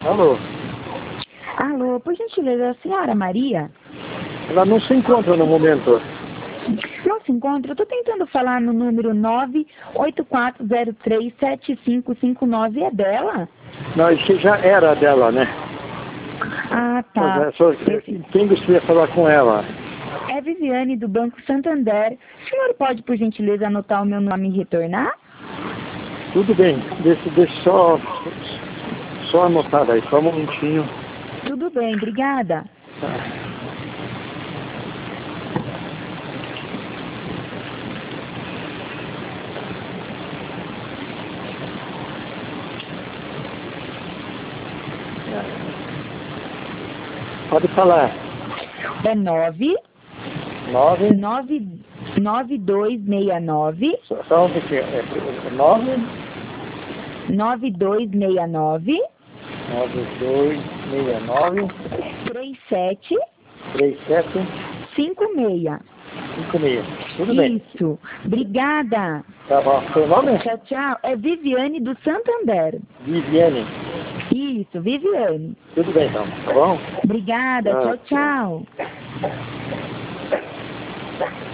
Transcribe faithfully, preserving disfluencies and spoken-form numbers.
Alô? Alô, por gentileza, a senhora Maria? Ela não se encontra no momento. Não se encontra? Eu tô tentando falar no número nove oito quatro zero três sete cinco cinco nove. É dela? Não, isso já era dela, né? Ah, tá. Mas é só, quem gostaria de falar com ela? É Viviane, do Banco Santander. O senhor pode, por gentileza, anotar o meu nome e retornar? Tudo bem, deixa, deixa só, só anotar aí, só um momentinho. Tudo bem, obrigada. Tá. Pode falar. É nove Nove. nove nove dois seis nove. Só, só um pouquinho. É, nove. nove dois seis nove. Nove, dois, seis, nove. Três sete. Três, sete. Cinco seis. Cinco, meia. Tudo bem. Isso. Obrigada. Tá bom. Seu nome? Tchau, tchau. É Viviane, do Santander. Viviane. Isso, Viviane. Tudo bem, então. Tá bom? Obrigada. Ah, Tchau, tchau.